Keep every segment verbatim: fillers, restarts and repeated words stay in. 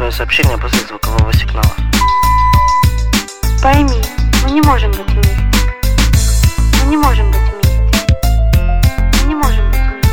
свое сообщение после звукового сигнала. Пойми, мы не можем быть вместе. Мы не можем быть вместе. Мы не можем быть вместе.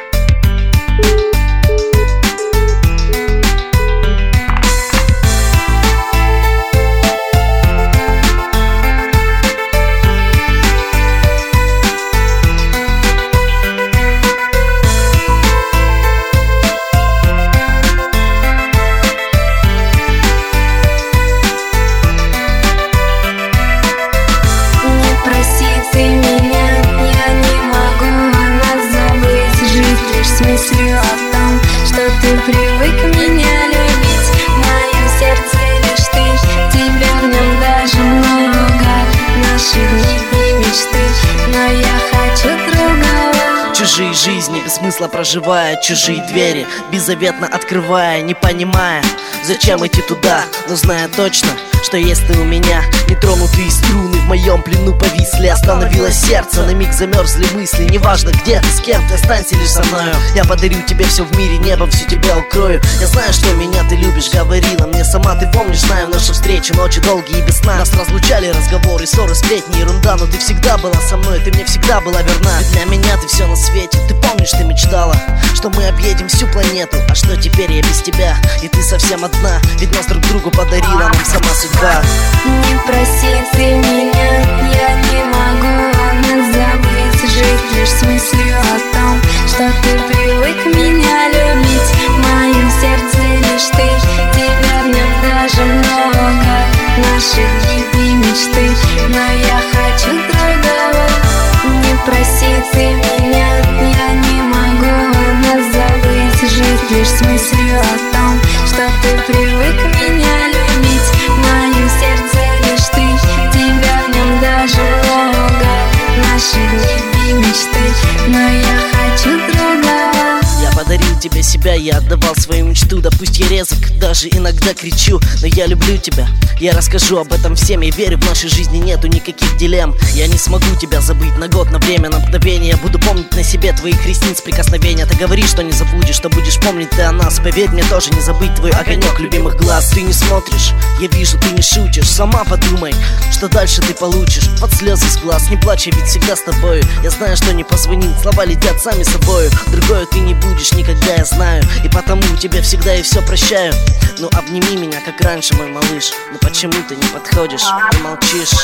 Ты меня, я не могу нас забыть. Жить лишь с мыслью о том, что ты привык меня любить. В моем сердце лишь ты, тебя в нем даже много. Наши дни и мечты, но я хочу другого. Чужие жизни без смысла проживая, чужие двери беззаветно открывая, не понимая, зачем идти туда, но зная точно, что есть ты у меня. Нетронутые струны в моем плену повисли. Остановилось сердце, на миг замерзли мысли. Неважно где ты, с кем ты, останься лишь со мною. Я подарю тебе все в мире, небом всю тебя укрою. Я знаю, что меня ты любишь, говорила мне сама. Ты помнишь, знаю наши встречи, ночи долгие и без сна. Нас разлучали разговоры, ссоры, сплетни, ерунда. Но ты всегда была со мной, ты мне всегда была верна. Ведь для меня ты все на свете. Ты помнишь, ты мечтала, что мы объедем всю планету. А что теперь я без тебя, и ты совсем одна. Ведь нас друг другу подарила нам сама судьба. Не проси ты меня, я не могу нас забыть. Жить лишь с мыслью о том, что ты привык меня любить. В моем сердце лишь ты, тебя в нем даже много. Наши дни и мечты, но я хочу другого. Не проси ты меня, я не могу нас забыть. Жить лишь с мыслью о том, что ты привык меня любить. В моем сердце лишь ты, тебя в нем даже много. Наши дни и мечты, но я хочу другого. Я подарил тебе себя, я отдавал свою мечту. Да пусть я резок, даже иногда кричу, но я люблю тебя. Я расскажу об этом всем, я верю, в нашей жизни нету никаких дилемм. Я не смогу тебя забыть на год, на время, на мгновение. Я буду помнить на себе твоих ресниц прикосновения. Ты говоришь, что не забудешь, что будешь помнить ты о нас. Поверь мне, тоже не забыть твой огонек любимых глаз. Ты не смотришь, я вижу, ты не шутишь. Сама подумай, что дальше ты получишь. Под слезы с глаз, не плачь, я ведь всегда с тобою. Я знаю, что не позвонит, слова летят сами собою. Другое ты не будешь никогда, я знаю. И потому тебе всегда и все прощаю. Ну обними меня, как раньше, мой малыш. Но почему ты не подходишь и молчишь?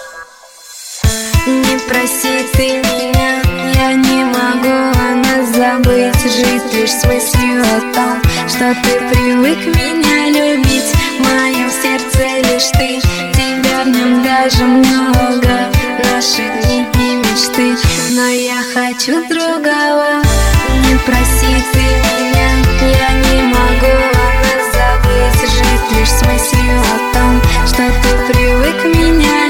Не проси ты меня, я не могу нас забыть. Жить лишь с мыслью о том, что ты привык меня любить. В моем сердце лишь ты, тебя в нем даже много. Наши дни и мечты, но я хочу другого. Не проси ты меня, я не могу нас забыть. Жить лишь с мыслью о том, что ты привык меня